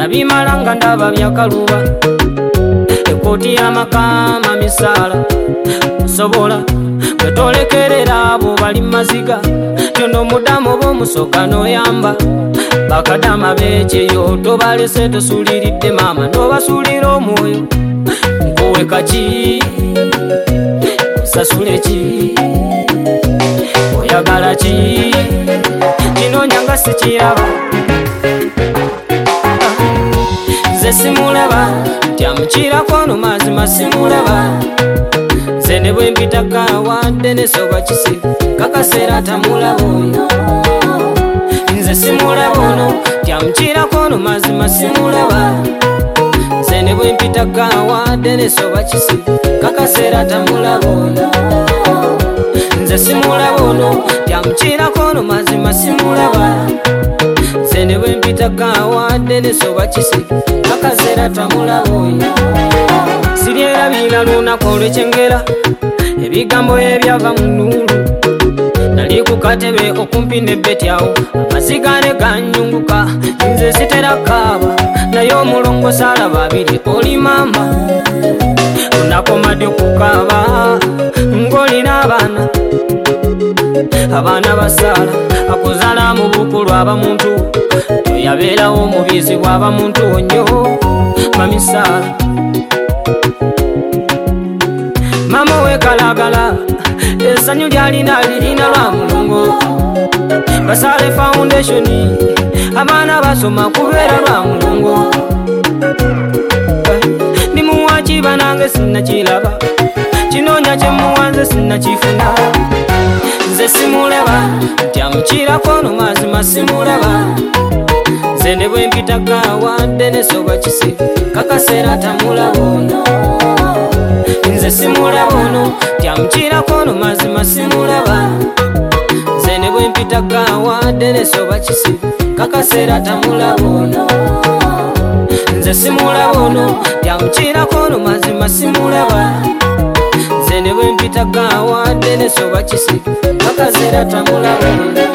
nabimalanga ndaba byakaluba ekoti y'amakama misala sobola bwetolekerera abo bali maziga tono mudamu b'omusoka noyamba bakadama beekyeyo tobalese tosuliridde maama nobasulira omwoyo nkuwe kaki sasule ki oyagala ki kino nyanga sikiraba nze simulaba tyamukirako no mazima simulaba nze ne bwe mpitaka wadde nesoba kisi kakaseera tamulaba oyo nze simulaba ono tyamukirako no mazima simulaba nze ne bwe mpitaka wadde nesoba kisi kakaseera tamulaba oyo nze simulaba ono tyamukirako no mazima simulaba nze ne bwe mpitaka wadde nesoba kisi kakaseera tamulaba oyo siryerabira lunaku olwekyengera ebigambo ebyava mu nnuulu nali ku katebe okumpi nebbetyawo amaziga ne ganyunguka nze sitera kaaba naye omulongo salaba abiri oli maama lunakomadde okukaaba ng'olina abaana basaala akuzaala mu bukulu abamuntu toyabeerawo mubizi bw'aba muntu onnyo mamisaala mama wekalagala essanyu lyalina lirina lwa mulongo Basaale Foundation abaana basoma kubeera lwa mulongo ndi muwaaki banange sinnakiraba kinoonya kye muwanze sinnakifuna nze simulaba ntyamukirako no mazima simulaba nze ne bwe mpitaka wadde nesoba kisi kakaseera tamulaba ono nze simulaba ono tyamukirako no mazima simulaba nze ne bwe mpitaka wadde nesoba kisi kakaseera tamulaba ono nze simulaba ono tyamukirako no mazima simulaba nze ne bwe mpitaka wadde nesoba kisi kakaseera tamulaba ono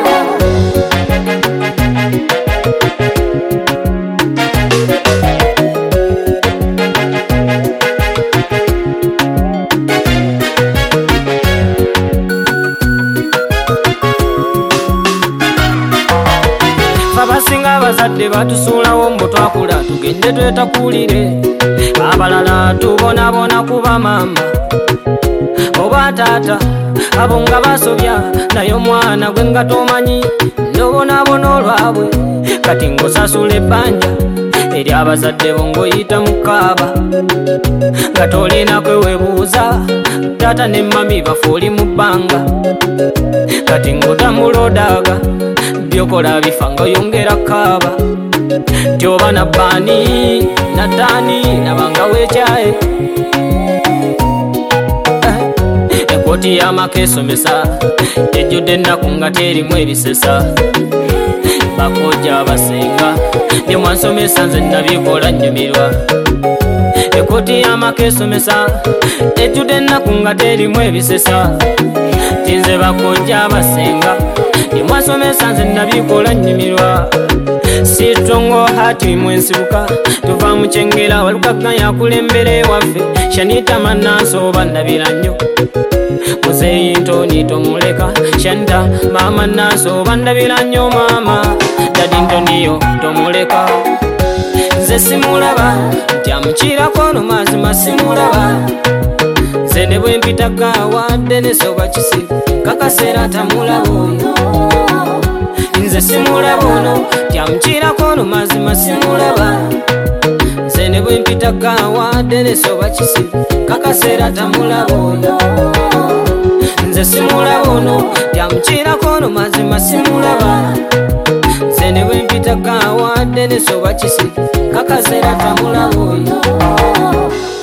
abasinga abazadde batusuulawo mbu twakula tugende twetakulire abalala tubonabona kuba maama oba taata abo nga basobya naye omwana gwe nga tomanyi nobonabona olwabwe kati ng'osasula ebbanja eri abazadde bo ng'oyita mu kaaba nga tolina kwewebuuza taata ne mami bafe oli mu bbanga kati ng'otamulodaaga byokola bifa ng'oyongera kaaba tyoba na bbaani na ddaani nabanga weekyaye ekoti y'amaka esomesa ejjudde ennaku nga terimu ebisesa bakojja abasenga ne mwansomesa nze nabikola nnyumirwa ekoti y'amaka esomesa ejjudde ennaku nga terimu ebisesa tinze bakojja abasenga ne mwasomesa nze nabikola nnyumirwa sitongo hati mwensibuka tuva mu kyengera walukaganya yakulembera ewaffe shanita mannansoba ndabira nnyo muzeeyi ntoni tomuleka shanta maama nansoba ndabira nnyo maama dadi ntoniyo tomuleka nze simulaba ntyamukirako no mazima simulaba nze ne bwe mpitaka wadde nesoba kisi kakaseera tamulaba oyo nze simulaba ono tyamukirako no mazima simulaba nze ne bwe mpitaka wadde nesoba kisi kakaseera tamulaba ono nze simulaba ono tyamukirako no mazima simulaba nze ne bwe mpitaka wadde nesoba kisi kakaseera tamulaba ono